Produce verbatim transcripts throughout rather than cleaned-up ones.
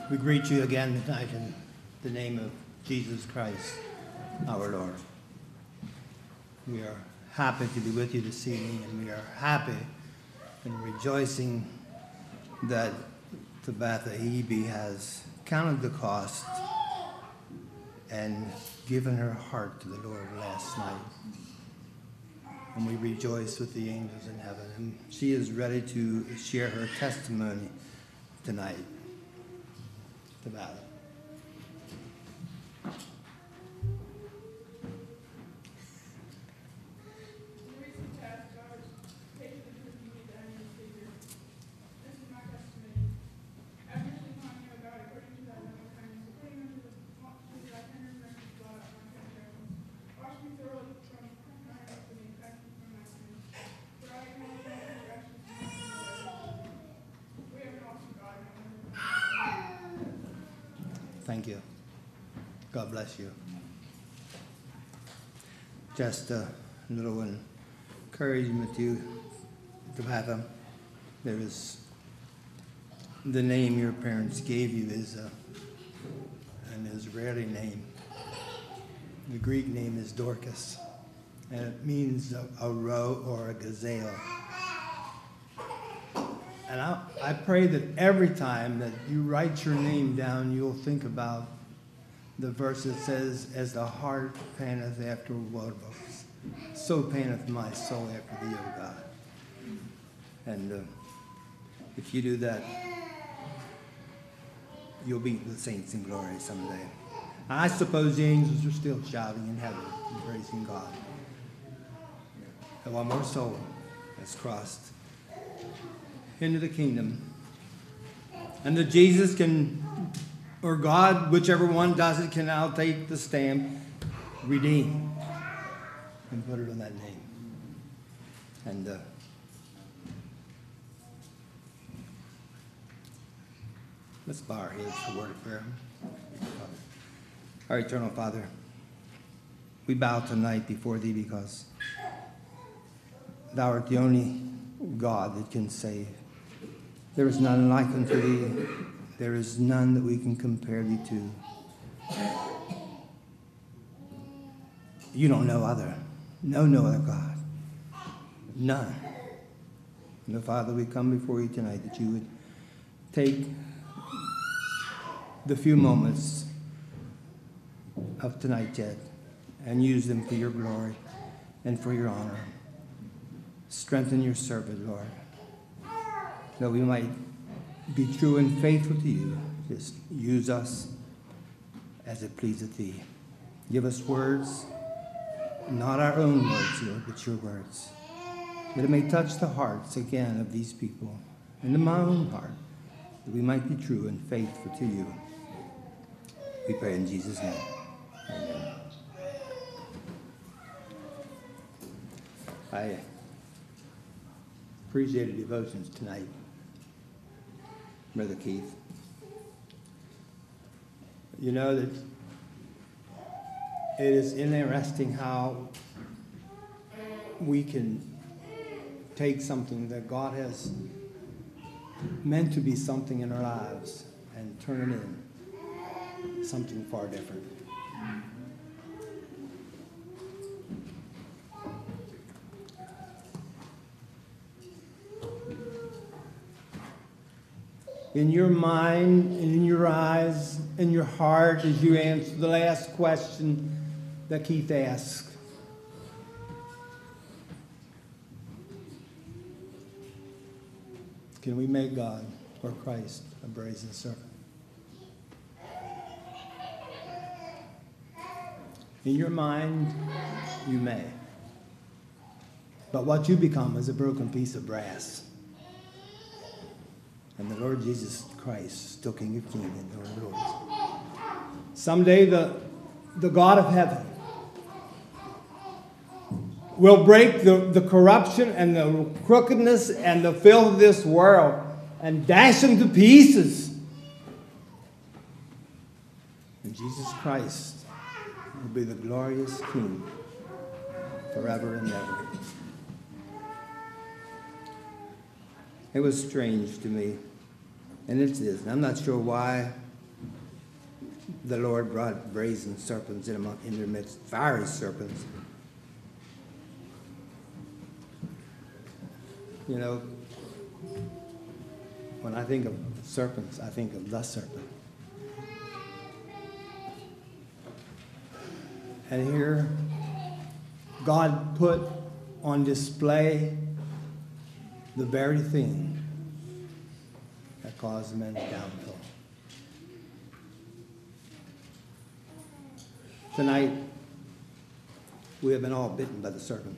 We greet you again tonight in the name of Jesus Christ, our Lord. We are happy to be with you this evening, and we are happy and rejoicing that Tabitha Hebe has counted the cost and given her heart to the Lord last night. And we rejoice with the angels in heaven. And she is ready to share her testimony tonight. Tabitha. Thank you. God bless you. Just a little encouragement to you to have them. There is the name your parents gave you is a, an Israeli name. The Greek name is Dorcas, and it means a, a roe or a gazelle. And I, I pray that every time that you write your name down, you'll think about the verse that says, as the heart panteth after water brooks, so panteth my soul after thee, O God. And uh, if you do that, you'll be with the saints in glory someday. I suppose the angels are still shouting in heaven and praising God. And one more soul has crossed into the kingdom, and that Jesus can, or God, whichever one does it, can now take the stamp, redeem, and put it on that name. And uh, let's bow our heads for a word of prayer. Our eternal Father, we bow tonight before thee because thou art the only God that can save. There is none like unto thee. There is none that we can compare thee to. You don't know other. Know no other God. None. And Father, we come before you tonight that you would take the few moments of tonight yet and use them for your glory and for your honor. Strengthen your servant, Lord, that we might be true and faithful to you. Just use us as it pleaseth thee. Give us words, not our own words, Lord, but your words, that it may touch the hearts again of these people and in my own heart, that we might be true and faithful to you. We pray in Jesus' name. Amen. I appreciated devotions tonight, Brother Keith. You know that it is interesting how we can take something that God has meant to be something in our lives and turn it into something far different. In your mind, and in your eyes, in your heart, as you answer the last question that Keith asked. Can we make God or Christ a brazen serpent? In your mind, you may. But what you become is a broken piece of brass. And the Lord Jesus Christ, still King of Kings and Lord of Lords. Someday the, the God of heaven will break the, the corruption and the crookedness and the filth of this world and dash them to pieces. And Jesus Christ will be the glorious King forever and ever. It was strange to me, and it is. I'm not sure why the Lord brought brazen serpents in, among, in their midst, fiery serpents. You know, when I think of serpents, I think of the serpent. And here, God put on display the very thing that caused men's downfall. Tonight, we have been all bitten by the serpent.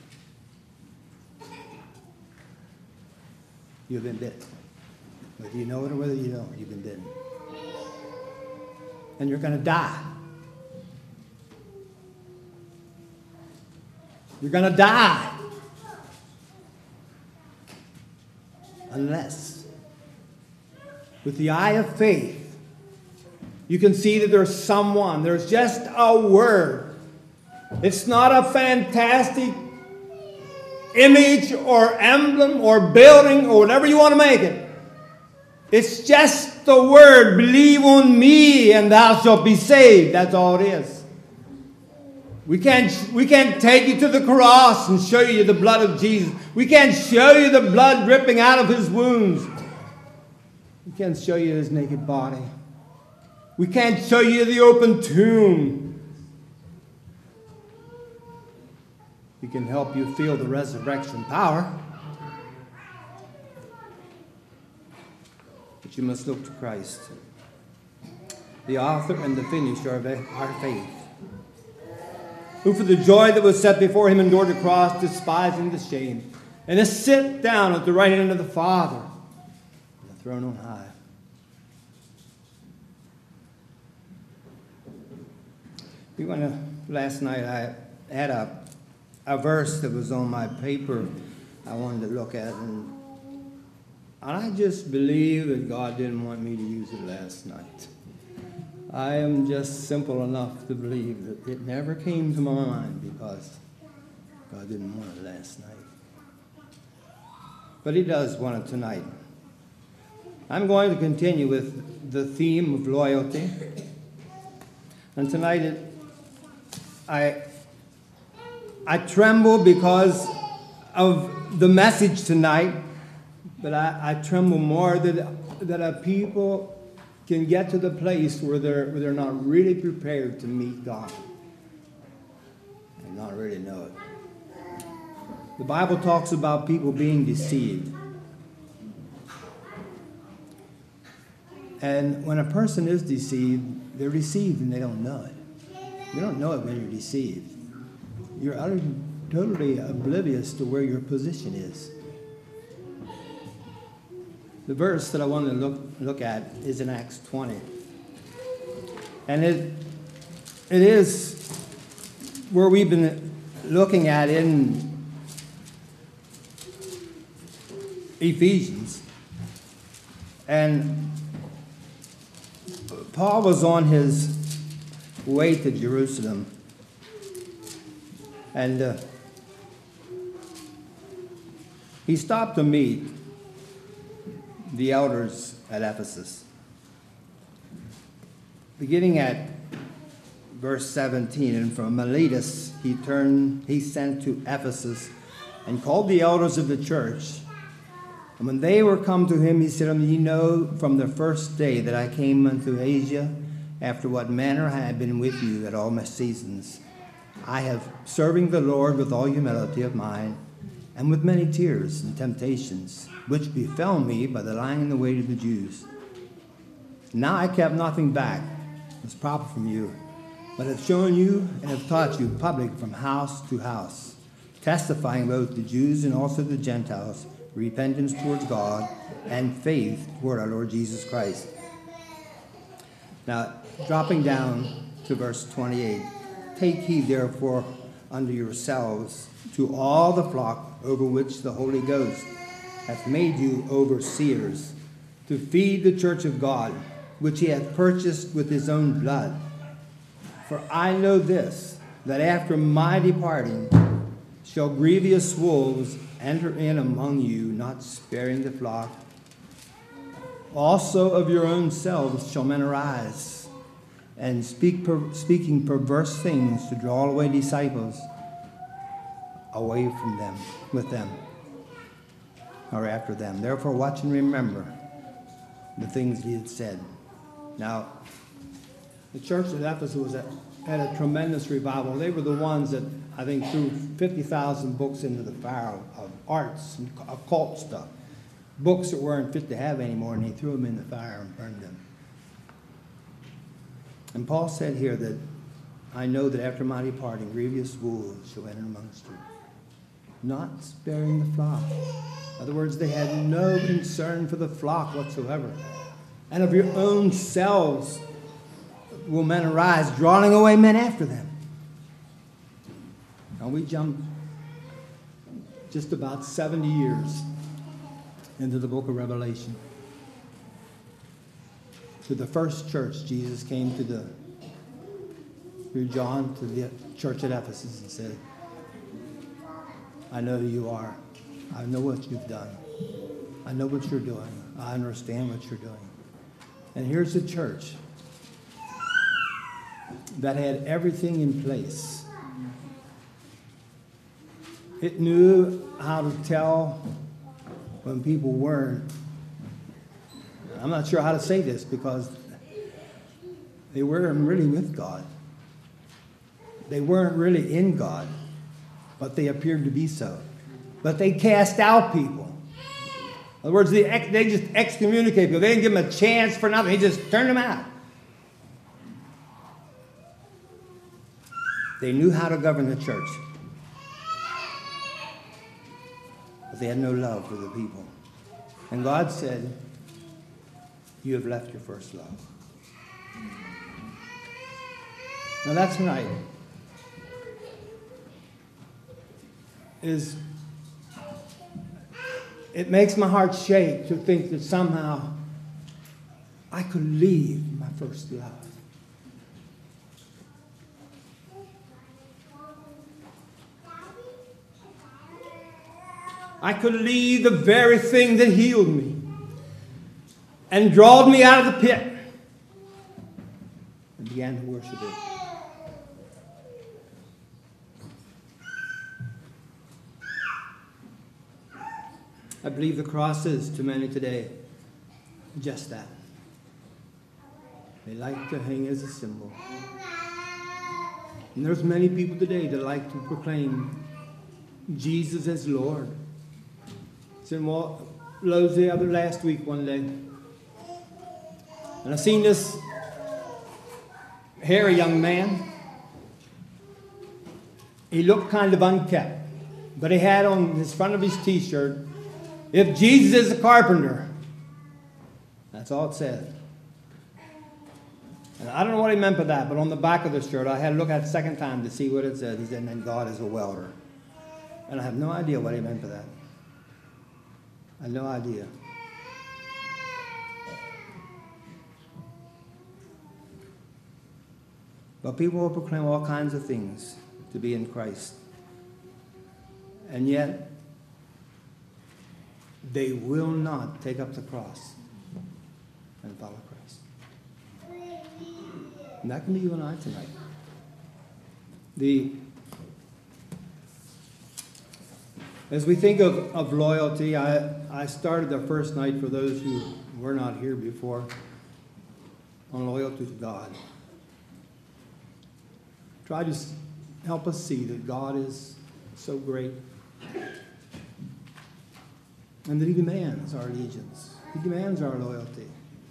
You've been bitten. Whether you know it or whether you don't, you've been bitten. And you're going to die. You're going to die. Unless, with the eye of faith, you can see that there's someone, there's just a word. It's not a fantastic image or emblem or building or whatever you want to make it. It's just the word, believe on me and thou shalt be saved. That's all it is. We can't, we can't take you to the cross and show you the blood of Jesus. We can't show you the blood dripping out of his wounds. We can't show you his naked body. We can't show you the open tomb. We can help you feel the resurrection power. But you must look to Christ, the author and the finisher of our faith, who for the joy that was set before him endured the cross, despising the shame, and is sit down at the right hand of the Father, on the throne on high. We went to, last night I had a, a verse that was on my paper I wanted to look at, and, and I just believe that God didn't want me to use it last night. I am just simple enough to believe that it never came to my mind because God didn't want it last night. But he does want it tonight. I'm going to continue with the theme of loyalty. And tonight it, I, I tremble because of the message tonight, but I, I tremble more that, that a people can get to the place where they're, where they're not really prepared to meet God and not really know it. The Bible talks about people being deceived. And when a person is deceived, they're deceived and they don't know it. You don't know it when you're deceived. You're utterly, totally oblivious to where your position is. The verse that I want to look, look at is in Acts twenty. And it, it is where we've been looking at in Ephesians. And Paul was on his way to Jerusalem. And uh, he stopped to meet the elders at Ephesus. Beginning at verse seventeen, and from Miletus he turned, he sent to Ephesus and called the elders of the church. And when they were come to him, he said unto them, Ye know from the first day that I came unto Asia, after what manner I have been with you at all my seasons. I have serving the Lord with all humility of mind, and with many tears and temptations, which befell me by the lying in the way of the Jews. Now I kept nothing back, as proper from you, but have shown you and have taught you public from house to house, testifying both the Jews and also the Gentiles, repentance towards God and faith toward our Lord Jesus Christ. Now, dropping down to verse twenty-eight, take heed therefore unto yourselves to all the flock over which the Holy Ghost hath made you overseers, to feed the church of God, which he hath purchased with his own blood. For I know this, that after my departing shall grievous wolves enter in among you, not sparing the flock. Also of your own selves shall men arise, and speak per, speaking perverse things to draw away disciples away from them, with them, or after them. Therefore, watch and remember the things he had said. Now, the church at Ephesus was at, had a tremendous revival. They were the ones that, I think, threw fifty thousand books into the fire of arts and occult stuff. Books that weren't fit to have anymore, and they threw them in the fire and burned them. And Paul said here that, I know that after my departing, grievous wolves shall enter amongst you, not sparing the flock. In other words, they had no concern for the flock whatsoever. And of your own selves will men arise, drawing away men after them. Now we jump just about seventy years into the book of Revelation. To the first church, Jesus came to the, through John, to the church at Ephesus and said, I know who you are. I know what you've done. I know what you're doing. I understand what you're doing. And here's a church that had everything in place. It knew how to tell when people weren't. I'm not sure how to say this because they weren't really with God. They weren't really in God, but they appeared to be so. But they cast out people. In other words, they, ex- they just excommunicate people. They didn't give them a chance for nothing. They just turned them out. They knew how to govern the church. But they had no love for the people. And God said, you have left your first love. Now that's right. Is it makes my heart shake to think that somehow I could leave my first love. I could leave the very thing that healed me and drawed me out of the pit and began to worship it. I believe the cross is to many today just that. They like to hang as a symbol. And there's many people today that like to proclaim Jesus as Lord. I was in Lowe's the other last week one day. And I seen this hairy young man. He looked kind of unkept. But he had on his front of his t-shirt, if Jesus is a carpenter. That's all it said. And I don't know what he meant by that, but on the back of the shirt, I had to look at it a second time to see what it said. He said, and God is a welder. And I have no idea what he meant by that. I have no idea. But people will proclaim all kinds of things to be in Christ. And yet, they will not take up the cross and follow Christ. And that can be you and I tonight. The, as we think of, of loyalty, I, I started the first night for those who were not here before on loyalty to God. Try to help us see that God is so great and that he demands our allegiance. He demands our loyalty.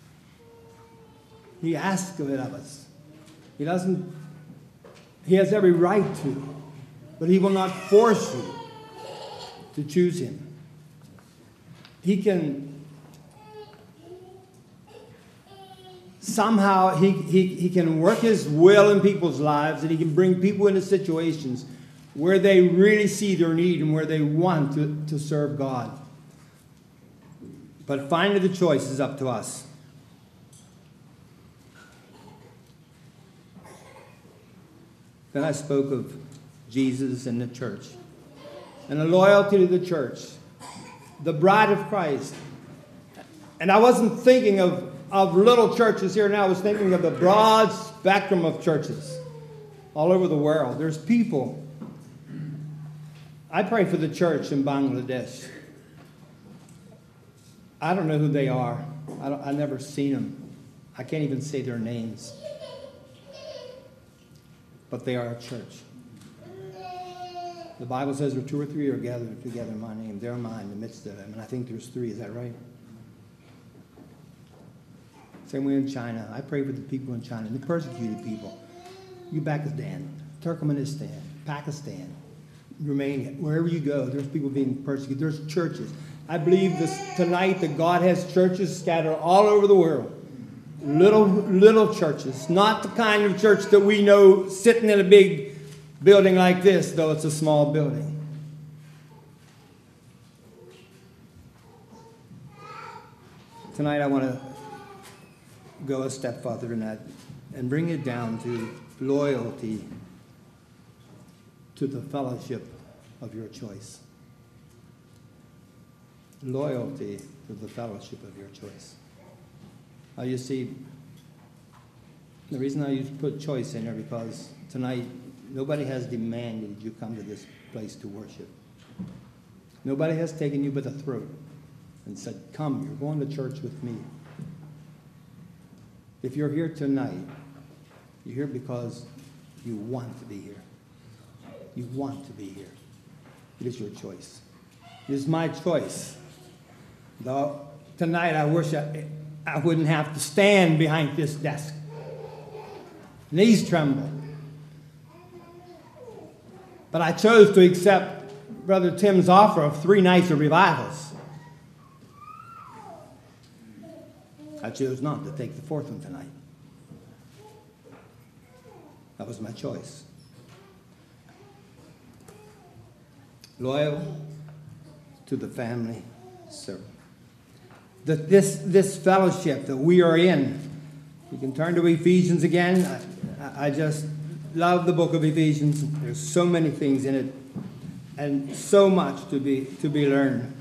He asks of it of us. He doesn't, he has every right to, but he will not force you to choose him. He can, somehow he, he, he can work his will in people's lives, and he can bring people into situations where they really see their need and where they want to, to serve God. But finally the choice is up to us. Then I spoke of Jesus and the church, and the loyalty to the church, the bride of Christ. And I wasn't thinking of, of little churches here now. I was thinking of the broad spectrum of churches all over the world. There's people. I pray for the church in Bangladesh. I don't know who they are. I don't, I've never seen them. I can't even say their names. But they are a church. The Bible says where two or three are gathered together in my name, they're mine in the midst of them. And I think there's three. Is that right? Same way in China. I pray for the people in China, the persecuted people. Uzbekistan, Turkmenistan, Pakistan, Romania, wherever you go, there's people being persecuted. There's churches. I believe this tonight that God has churches scattered all over the world. Little, little churches. Not the kind of church that we know sitting in a big building like this, though it's a small building. Tonight I want to go a step further than that and bring it down to loyalty to the fellowship of your choice. Loyalty to the fellowship of your choice. Now you see, the reason I use put choice in there because tonight nobody has demanded you come to this place to worship. Nobody has taken you by the throat and said, come, you're going to church with me. If you're here tonight, you're here because you want to be here. You want to be here. It is your choice. It is my choice. Though tonight I wish I, I wouldn't have to stand behind this desk. Knees tremble. But I chose to accept Brother Tim's offer of three nights of revivals. I chose not to take the fourth one tonight. That was my choice. Loyal to the family servant. That this, this fellowship that we are in, you can turn to Ephesians again. I, I just love the book of Ephesians. There's so many things in it and so much to be, to be learned.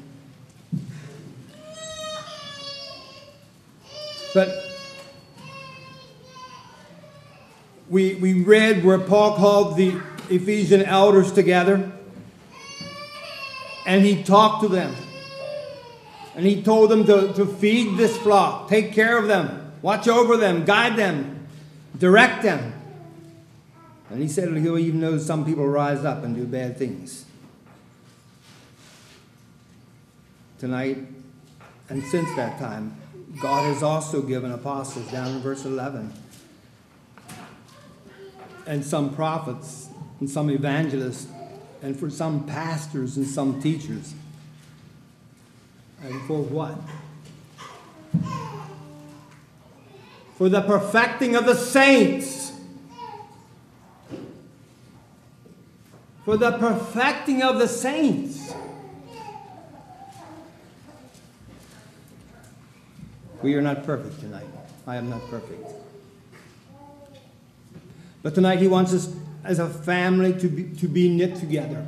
But we, we read where Paul called the Ephesian elders together and he talked to them. And he told them to, to feed this flock, take care of them, watch over them, guide them, direct them. And he said he'll even know some people rise up and do bad things. Tonight, and since that time, God has also given apostles, down in verse eleven, and some prophets, and some evangelists, and for some pastors and some teachers. And for what? For the perfecting of the saints. For the perfecting of the saints. We are not perfect tonight. I am not perfect. But tonight he wants us as a family to be, to be knit together.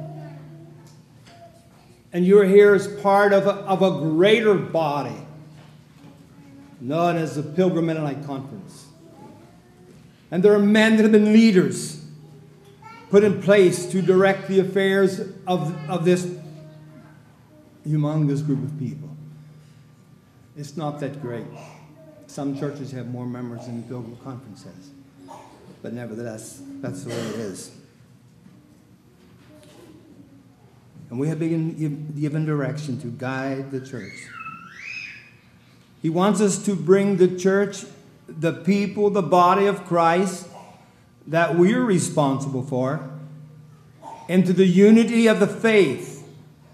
And you're here as part of a, of a greater body known as the Pilgrim Mennonite Conference. And there are men that have been leaders put in place to direct the affairs of, of this humongous group of people. It's not that great. Some churches have more members than the Pilgrim Conference has. But nevertheless, that's the way it is. And we have been given direction to guide the church. He wants us to bring the church, the people, the body of Christ that we are responsible for, into the unity of the faith.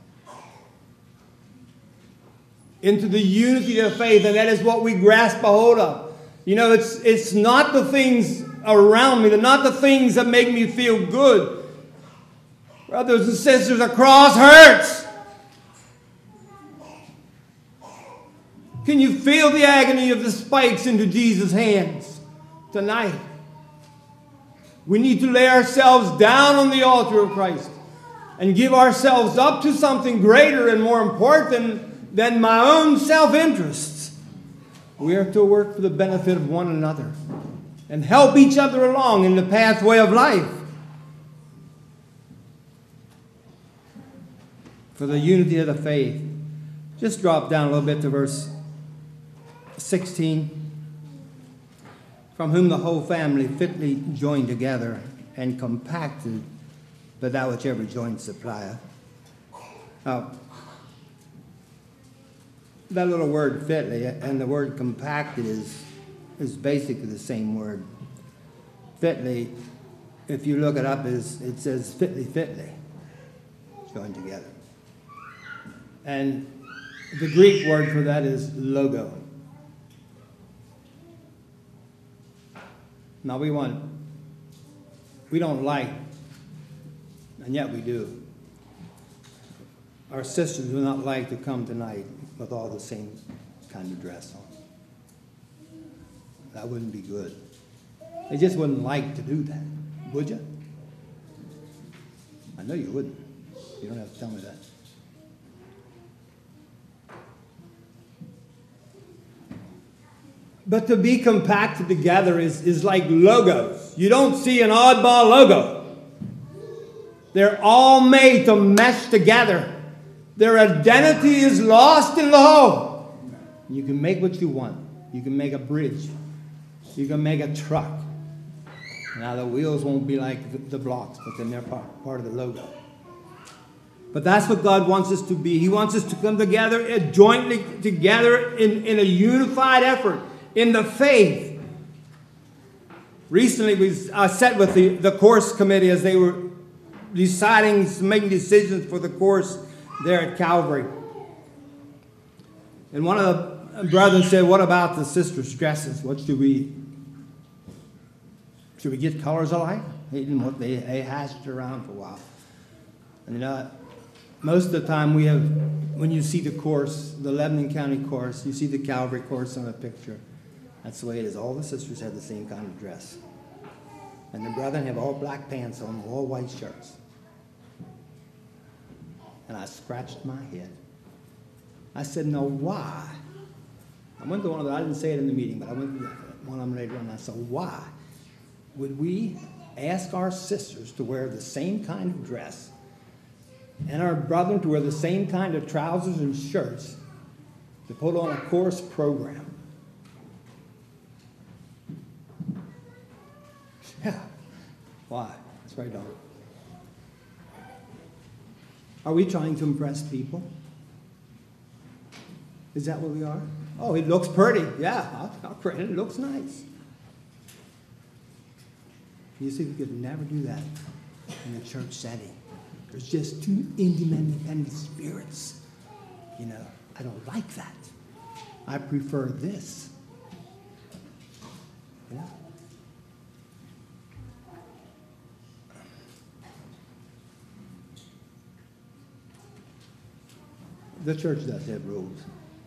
Into the unity of faith, and that is what we grasp a hold of. You know, it's, it's not the things around me, they're not the things that make me feel good. Brothers and sisters, a cross hurts. Can you feel the agony of the spikes into Jesus' hands tonight? We need to lay ourselves down on the altar of Christ and give ourselves up to something greater and more important than my own self-interests. We are to work for the benefit of one another and help each other along in the pathway of life. For the unity of the faith. Just drop down a little bit to verse sixteen. From whom the whole family fitly joined together and compacted by that which every joint supplieth. Now, that little word fitly and the word compacted is, is basically the same word. Fitly, if you look it up, is it says fitly, fitly, joined together. And the Greek word for that is logo. Now we want, we don't like, and yet we do. Our sisters do not like to come tonight with all the same kind of dress on. That wouldn't be good. They just wouldn't like to do that, would you? I know you wouldn't. You don't have to tell me that. But to be compacted together is, is like logos. You don't see an oddball logo. They're all made to mesh together. Their identity is lost in the whole. You can make what you want. You can make a bridge. You can make a truck. Now the wheels won't be like the, the blocks, but then they're part, part of the logo. But that's what God wants us to be. He wants us to come together, jointly together in, in a unified effort. In the faith. Recently, we uh, sat with the, the course committee as they were deciding, making decisions for the course there at Calvary. And one of the brethren said, what about the sisters' dresses? What should we, should we get colors alike? They didn't want, they, they hashed around for a while. And you know, most of the time we have, when you see the course, the Lebanon County course, you see the Calvary course on the picture. That's the way it is. All the sisters have the same kind of dress. And the brethren have all black pants on, all white shirts. And I scratched my head. I said, no, why? I went to one of them, I didn't say it in the meeting, but I went to one of them later on, and I said, why would we ask our sisters to wear the same kind of dress and our brethren to wear the same kind of trousers and shirts to put on a course program? Yeah. Why? That's right on. Are we trying to impress people? Is that what we are? Oh, it looks pretty. Yeah, I'll, I'll credit it. It looks nice. You see, we could never do that in a church setting. There's just two independent spirits. You know, I don't like that. I prefer this. Yeah. The church does have rules.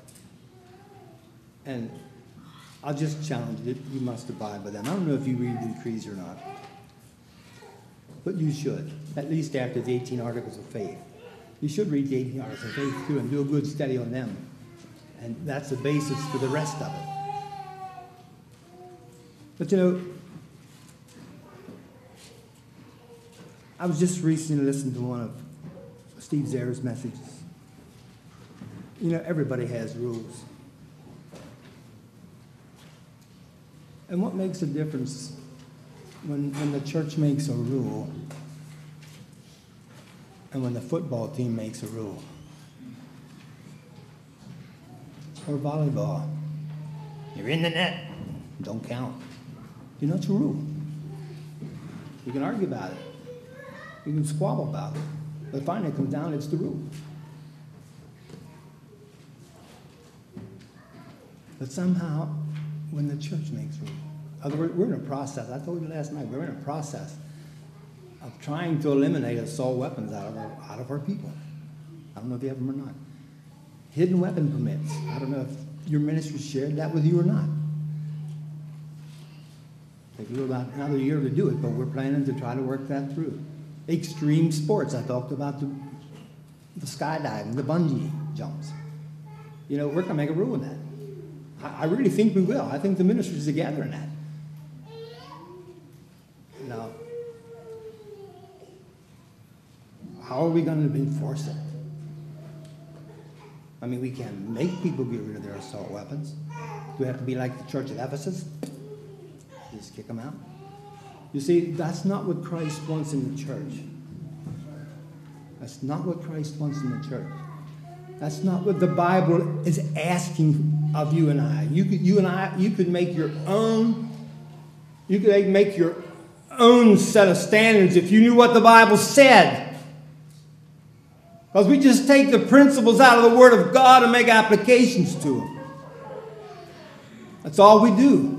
And I'll just challenge it. You must abide by them. I don't know if you read the decrees or not. But you should, at least after the eighteen Articles of Faith. You should read the eighteen Articles of Faith too and do a good study on them. And that's the basis for the rest of it. But you know, I was just recently listening to one of Steve Zer's messages. You know, everybody has rules. And what makes a difference when, when the church makes a rule and when the football team makes a rule? Or volleyball. You're in the net. Don't count. You know, it's a rule. You can argue about it. You can squabble about it. But finally it comes down, it's the rule. But somehow, when the church makes rules, other words, we're in a process. I told you last night, we're in a process of trying to eliminate assault weapons out of our, out of our people. I don't know if you have them or not. Hidden weapon permits. I don't know if your ministry shared that with you or not. Take a little about another year to do it, but we're planning to try to work that through. Extreme sports. I talked about the, the skydiving, the bungee jumps. You know, we're going to make a rule of that. I, I really think we will. I think the ministers are gathering that. Now, how are we going to enforce it? I mean, we can't make people get rid of their assault weapons. Do we have to be like the church at Ephesus? Just kick them out? You see, that's not what Christ wants in the church. That's not what Christ wants in the church. That's not what the Bible is asking of you and I. You could, you and I, you could make your own, you could make your own set of standards if you knew what the Bible said. Because we just take the principles out of the Word of God and make applications to them. That's all we do.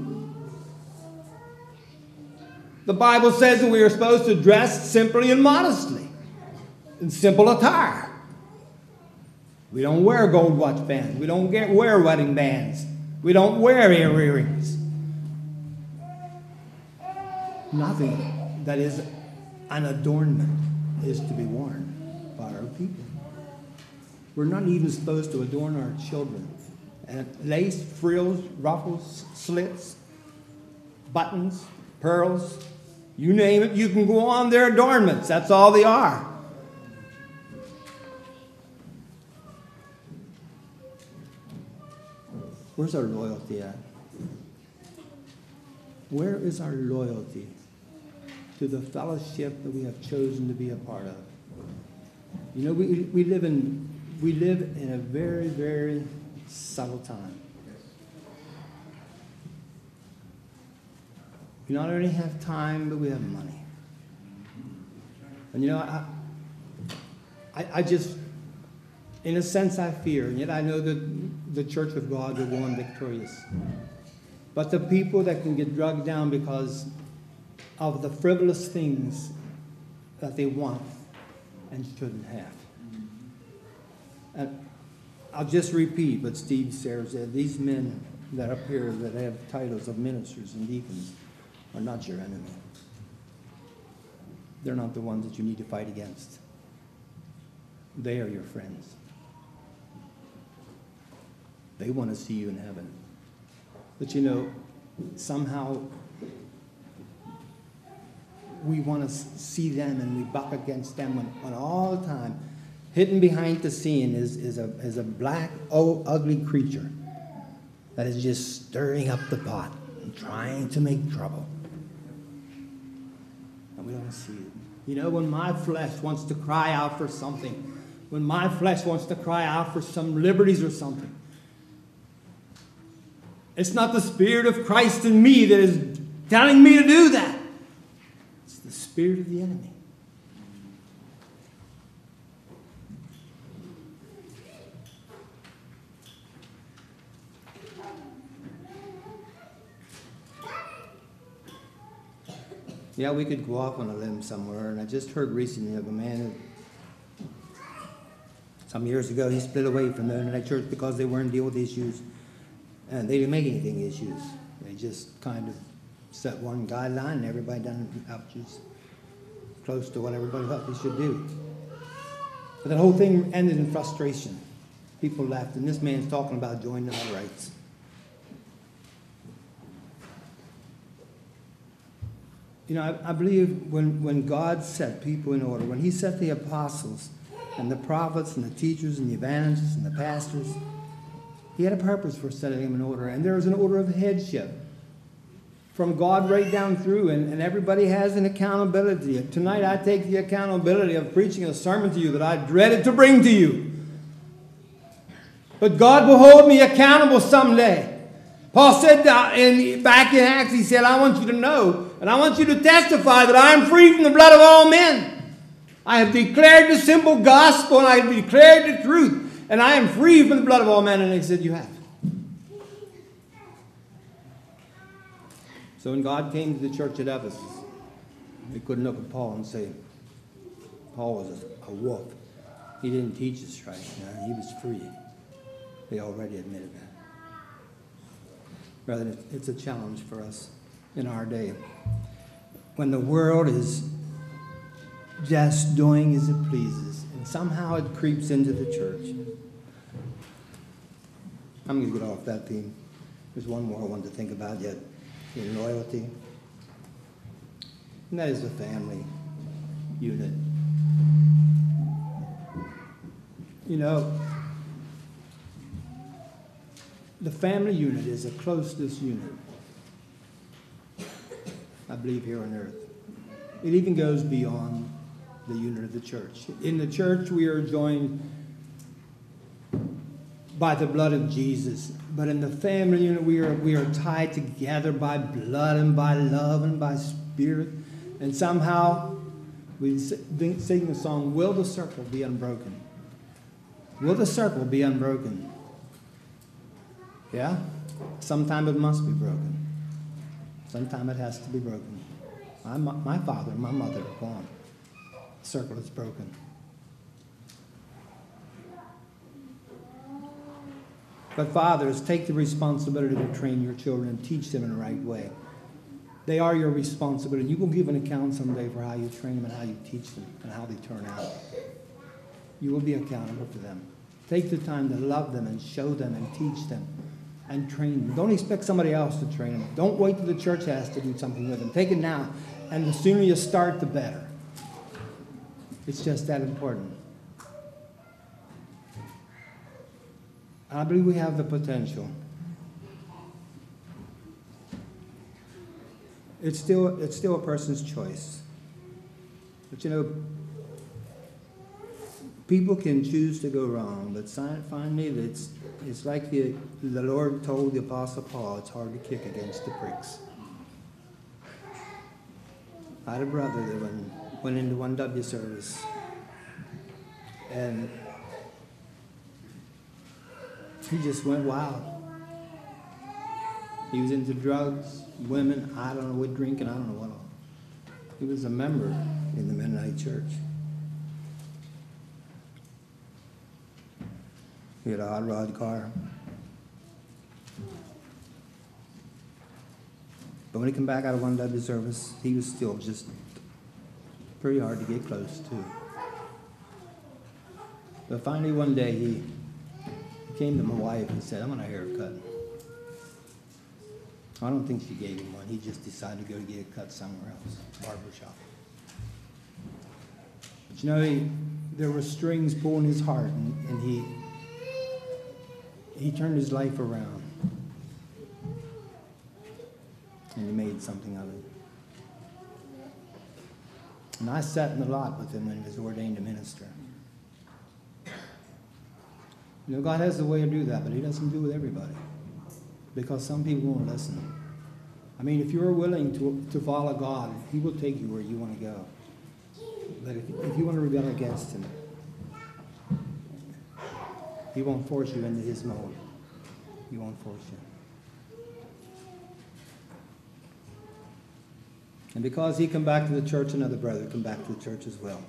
The Bible says that we are supposed to dress simply and modestly, in simple attire. We don't wear gold watch bands. We don't get, wear wedding bands. We don't wear earrings. Nothing that is an adornment is to be worn by our people. We're not even supposed to adorn our children. And lace, frills, ruffles, slits, buttons, pearls, you name it, you can go on their adornments. That's all they are. Where's our loyalty at? Where is our loyalty to the fellowship that we have chosen to be a part of? You know, we, we live in we live in a very, very subtle time. We not only have time, but we have money. And you know, I, I, I just, in a sense, I fear, and yet I know that the Church of God will go on victorious. But the people that can get drugged down because of the frivolous things that they want and shouldn't have. And I'll just repeat what Steve Sayre said. These men that appear that have titles of ministers and deacons are not your enemy. They're not the ones that you need to fight against. They are your friends. They want to see you in heaven. But you know, somehow we want to see them and we buck against them when, when all the time, hidden behind the scene is, is, a, is a black, oh, ugly creature that is just stirring up the pot and trying to make trouble. And we don't see it. You know, when my flesh wants to cry out for something, when my flesh wants to cry out for some liberties or something, it's not the Spirit of Christ in me that is telling me to do that. It's the spirit of the enemy. Yeah, we could go off on a limb somewhere, and I just heard recently of a man who, some years ago, he split away from the Mennonite church because they weren't dealing with issues, and they didn't make anything issues. They just kind of set one guideline, and everybody done up just close to what everybody thought they should do. But that whole thing ended in frustration. People left, and this man's talking about joining our rights. You know, I, I believe when, when God set people in order, when he set the apostles and the prophets and the teachers and the evangelists and the pastors, he had a purpose for setting them in order. And there was an order of headship from God right down through, and, and everybody has an accountability. Tonight I take the accountability of preaching a sermon to you that I dreaded to bring to you. But God will hold me accountable someday. Paul said uh, in, back in Acts, he said, I want you to know, and I want you to testify that I am free from the blood of all men. I have declared the simple gospel, and I have declared the truth, and I am free from the blood of all men. And he said, you have. So when God came to the church at Ephesus, they couldn't look at Paul and say, Paul was a, a wolf. He didn't teach us right. No, he was free. They already admitted that. Rather, it's a challenge for us in our day. When the world is just doing as it pleases, and somehow it creeps into the church. I'm going to get off that theme. There's one more I want to think about yet in loyalty, and that is the family unit. You know, the family unit is the closest unit, I believe, here on earth. It even goes beyond the unit of the church. In the church, we are joined by the blood of Jesus. But in the family unit, we are, we are tied together by blood and by love and by spirit. And somehow, we sing the song, "Will the circle be unbroken?" Will the circle be unbroken? Yeah? Sometime it must be broken. Sometime it has to be broken. My, my father and my mother are gone. The circle is broken. But fathers, take the responsibility to train your children and teach them in the right way. They are your responsibility. You will give an account someday for how you train them and how you teach them and how they turn out. You will be accountable to them. Take the time to love them and show them and teach them and train them. Don't expect somebody else to train them. Don't wait till the church has to do something with them. Take it now, and the sooner you start, the better. It's just that important. I believe we have the potential. It's still, it's still a person's choice. But you know, people can choose to go wrong, but finally, it's, it's like the, the Lord told the Apostle Paul, it's hard to kick against the pricks. I had a brother that went, went into one W service, and he just went wild. He was into drugs, women, I don't know what, drinking, I don't know what all. He was a member in the Mennonite church. He had a hot rod car. But when he came back out of one W service, he was still just pretty hard to get close to. But finally one day he came to my wife and said, "I want a haircut." I don't think she gave him one. He just decided to go to get a cut somewhere else, barber shop. But you know, he, there were strings pulling his heart, and, and he he turned his life around. And he made something of it. And I sat in the lot with him when he was ordained a minister. You know, God has a way to do that, but he doesn't do it with everybody. Because some people won't listen. I mean, if you're willing to, to follow God, he will take you where you want to go. But if, if you want to rebel against him, he won't force you into his mold. He won't force you. And because he come back to the church, another brother come back to the church as well.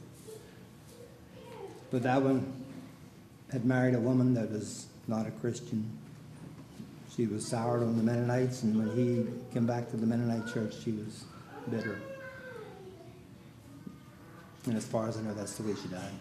But that one had married a woman that was not a Christian. She was soured on the Mennonites, and when he came back to the Mennonite church, she was bitter. And as far as I know, that's the way she died.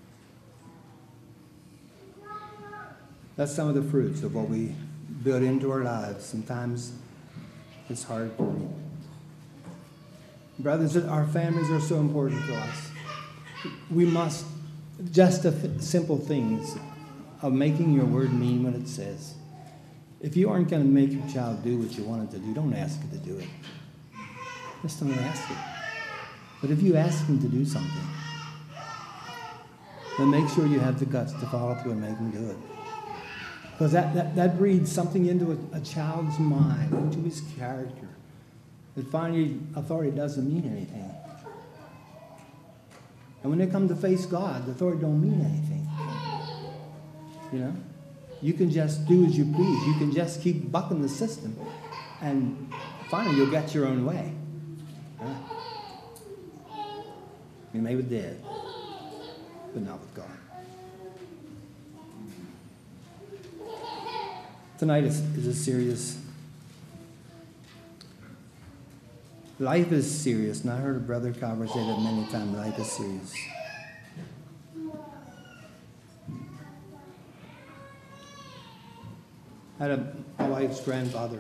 That's some of the fruits of what we build into our lives. Sometimes it's hard to read. Brothers, our families are so important to us. We must, just the th- simple things of making your word mean what it says. If you aren't going to make your child do what you want it to do, don't ask it to do it. Just don't ask it. But if you ask him to do something, then make sure you have the guts to follow through and make him do it. Because that, that, that breeds something into a, a child's mind, into his character. That finally authority doesn't mean anything. And when they come to face God, the authority don't mean anything. You know? You can just do as you please. You can just keep bucking the system. And finally you'll get your own way. Huh? You may be dead, but not with God. Tonight is, is a serious... Life is serious, and I heard a brother Calvert say that many times. Life is serious. I had a, my wife's grandfather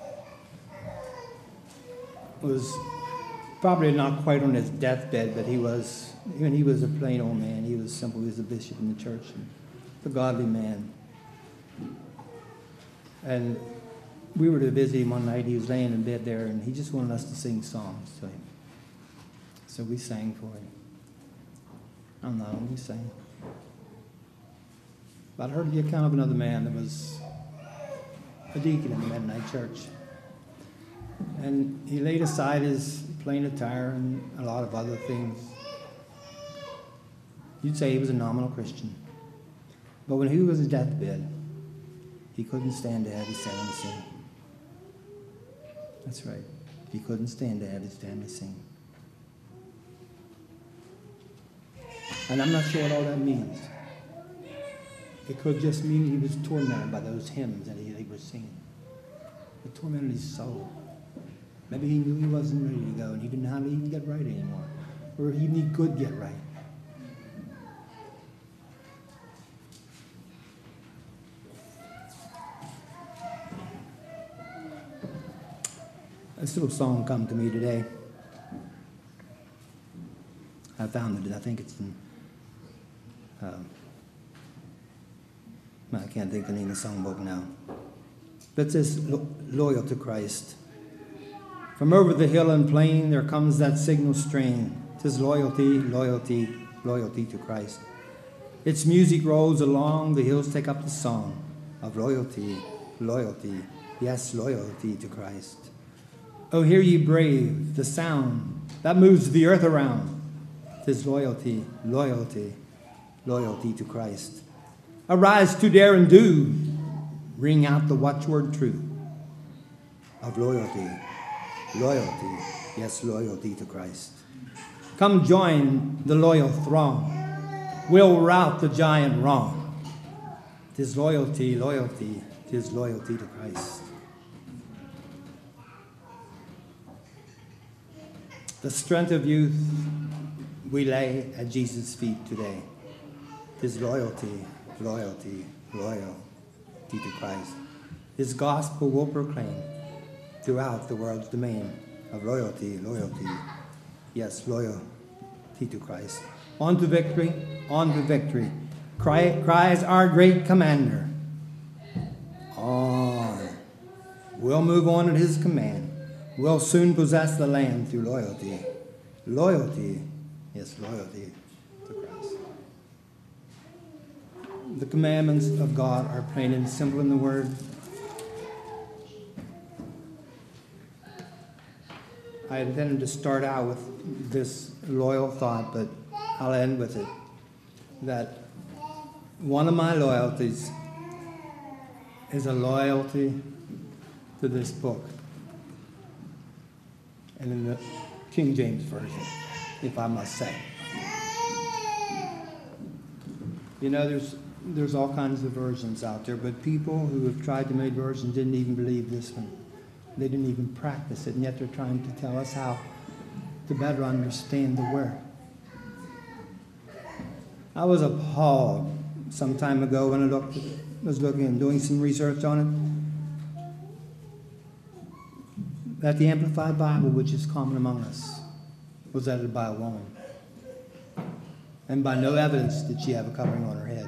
was probably not quite on his deathbed, but he was, even he was a plain old man. He was simple. He was a bishop in the church, and a godly man. And we were to visit him one night. He was laying in bed there, and he just wanted us to sing songs to him. So we sang for him. I'm not only sang. But I heard the account of another man that was a deacon in the Mennonite church. And he laid aside his plain attire and a lot of other things. You'd say he was a nominal Christian. But when he was on his deathbed, he couldn't stand to have his family sing. That's right. He couldn't stand to have his family sing. And I'm not sure what all that means. It could just mean he was tormented by those hymns that he, he was singing. It tormented his soul. Maybe he knew he wasn't ready to go and he didn't know how to even get right anymore. Or even he could get right. This little song come to me today. I found it. I think it's in... Um, I can't think of the name of the songbook now. But it says, lo- loyal to Christ. From over the hill and plain, there comes that signal strain. 'Tis loyalty, loyalty, loyalty to Christ. Its music rolls along, the hills take up the song of loyalty, loyalty, yes, loyalty to Christ. Oh, hear ye brave, the sound that moves the earth around. 'Tis loyalty, loyalty, loyalty to Christ. Arise to dare and do, ring out the watchword true of loyalty, loyalty, yes, loyalty to Christ. Come join the loyal throng. We'll rout the giant wrong. 'Tis loyalty, loyalty, 'tis loyalty to Christ. The strength of youth we lay at Jesus' feet today. 'Tis loyalty, loyalty, loyalty to Christ. His gospel will proclaim throughout the world's domain of loyalty, loyalty, yes, loyalty to Christ. On to victory, on to victory, Cry, cries our great commander. On. We'll move on at his command. We'll soon possess the land through loyalty. Loyalty, yes, loyalty to Christ. The commandments of God are plain and simple in the Word. I intended to start out with this loyal thought, but I'll end with it. That one of my loyalties is a loyalty to this book. And in the King James Version, if I must say. You know, there's there's all kinds of versions out there, but people who have tried to make versions didn't even believe this one. They didn't even practice it, and yet they're trying to tell us how to better understand the Word. I was appalled some time ago when I looked, was looking and doing some research on it, that the Amplified Bible, which is common among us, was edited by a woman. And by no evidence did she have a covering on her head.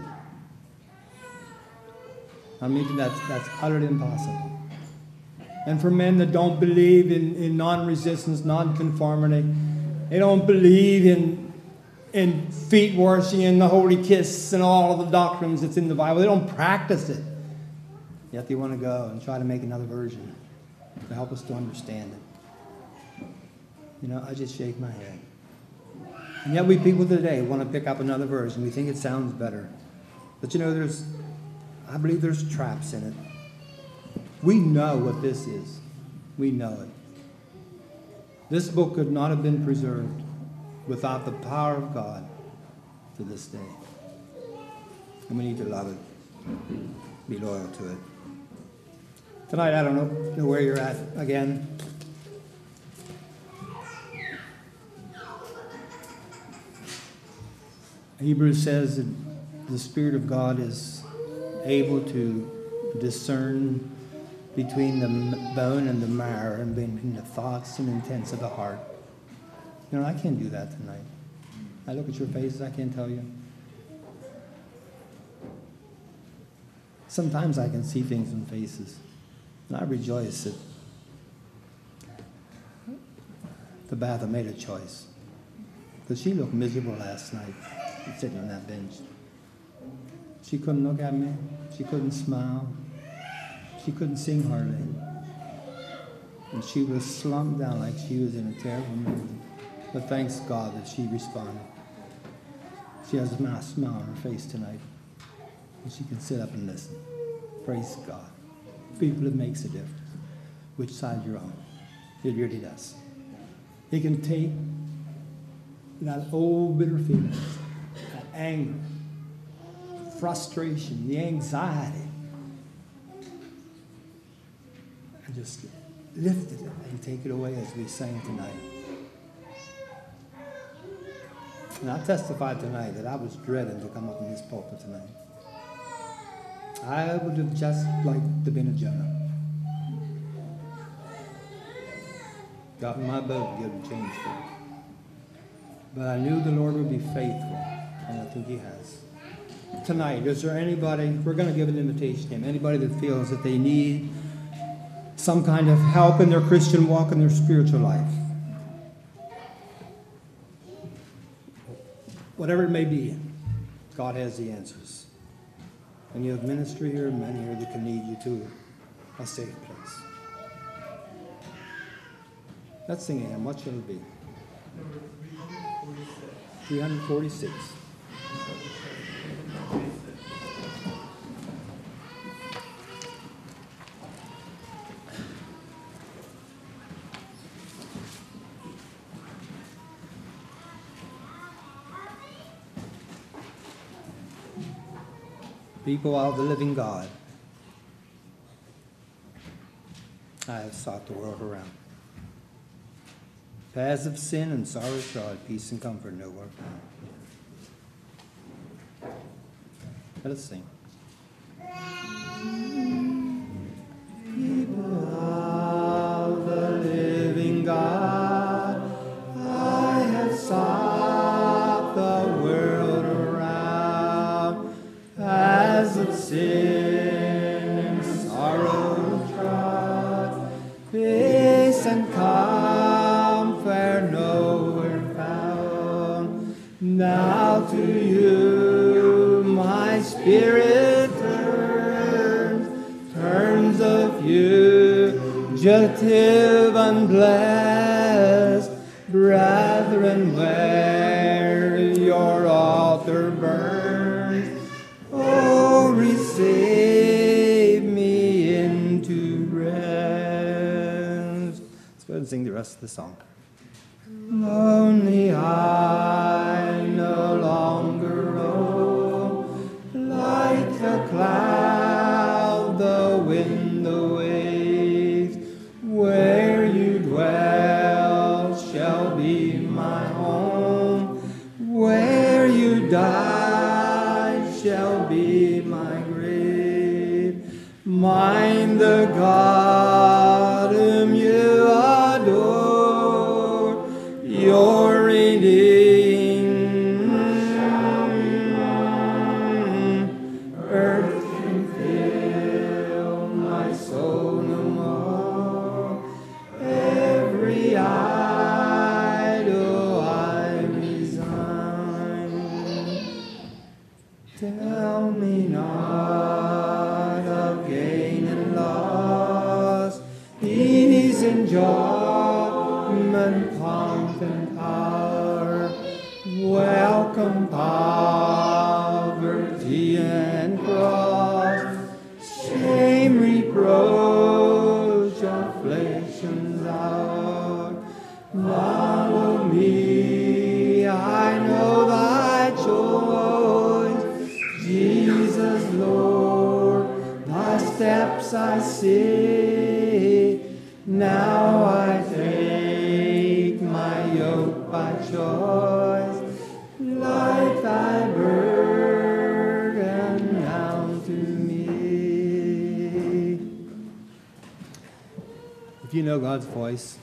I mean, that's, that's utterly impossible. And for men that don't believe in, in non-resistance, non-conformity, they don't believe in, in feet washing and the holy kiss and all of the doctrines that's in the Bible, they don't practice it. Yet they want to go and try to make another version to help us to understand it. You know, I just shake my head. And yet we people today want to pick up another version. We think it sounds better. But you know, there's, I believe there's traps in it. We know what this is. We know it. This book could not have been preserved without the power of God to this day. And we need to love it. Be loyal to it. Tonight, I don't know, know where you're at again. Hebrews says that the Spirit of God is able to discern between the m- bone and the marrow and between the thoughts and intents of the heart. You know, I can't do that tonight. I look at your faces, I can't tell you. Sometimes I can see things in faces, and I rejoice that the Batha made a choice. Because she looked miserable last night, sitting on that bench. She couldn't look at me. She couldn't smile. She couldn't sing hardly. And she was slumped down like she was in a terrible mood. But thanks God that she responded. She has a nice smile on her face tonight. And she can sit up and listen. Praise God. People, it makes a difference which side you're on. It really does. It can take that old bitter feeling, that anger, frustration, the anxiety, and just lift it and take it away as we sang tonight. And I testified tonight that I was dreading to come up in this pulpit tonight. I would have just liked to have been a Jonah. Got in my boat and given change for it. But I knew the Lord would be faithful, and I think He has. Tonight, is there anybody, we're going to give an invitation to Him, anybody that feels that they need some kind of help in their Christian walk and their spiritual life? Whatever it may be, God has the answers. And you have ministry here, men here that can lead you to a safe place. Let's sing a hymn. What shall it be? three forty-six. People of the living God, I have sought the world around. Paths of sin and sorrow trod, peace and comfort nowhere found. Let us sing. People of the living God, I have sought the world around. Paths of sin and sorrow trod, peace and comfort nowhere found. Now to you my spirit turns, turns of fugitive and blessed, brethren, where your altar burns, oh, receive me into rest. Let's go ahead and sing the rest of the song. Lonely I no longer roam, like the cloud, the wind, the waves. Where you dwell shall be my home. Where you die shall be my grave. Mine the God whom you adore, your redeemed earth can fill my soul no more. Every idol I resign. Tell me not of gain and loss, ease and enjoyment, pomp and power. Welcome poverty and cross, shame, reproach, afflictions out. Follow me, I know thy choice, Jesus Lord, thy steps I see. Now I take my yoke by choice, like thy burden down to me. If you know God's voice,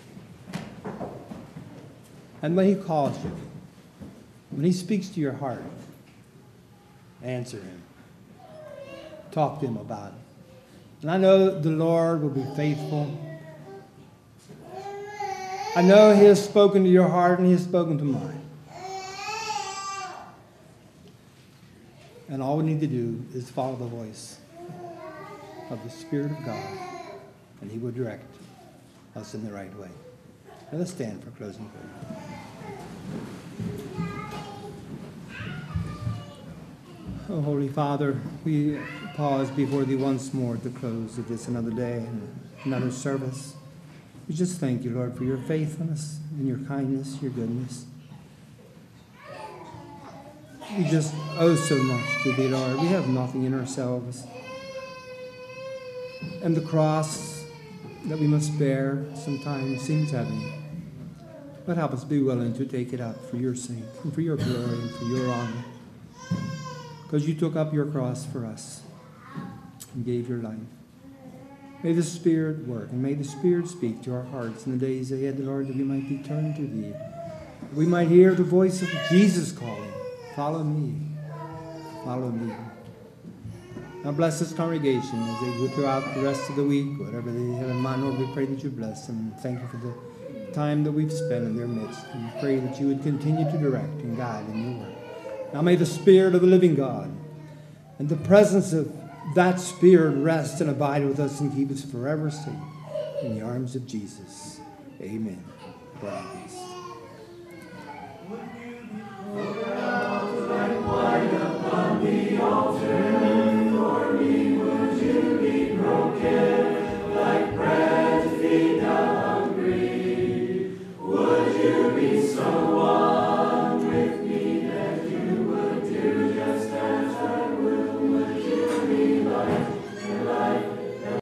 and when he calls you, when he speaks to your heart, answer him. Talk to him about it. And I know the Lord will be faithful. I know he has spoken to your heart and he has spoken to mine. And all we need to do is follow the voice of the Spirit of God, and he will direct us in the right way. Now let's stand for closing prayer. Oh, Holy Father, we pause before thee once more at the close of this another day and another service. We just thank you, Lord, for your faithfulness and your kindness, your goodness. We just owe so much to thee, Lord. We have nothing in ourselves. And the cross that we must bear sometimes seems heavy. But help us be willing to take it up for your sake and for your glory and for your honor. Because you took up your cross for us and gave your life. May the Spirit work, and may the Spirit speak to our hearts in the days ahead, Lord, that we might be turned to thee. That we might hear the voice of Jesus calling, follow me, follow me. Now bless this congregation as they go throughout the rest of the week, whatever they have in mind, Lord, we pray that you bless them. And thank you for the time that we've spent in their midst. And we pray that you would continue to direct and guide in your work. Now may the Spirit of the living God and the presence of that Spirit rest and abide with us and keep us forever safe in the arms of Jesus. Amen. Praise. Would you be poured out like wine upon me?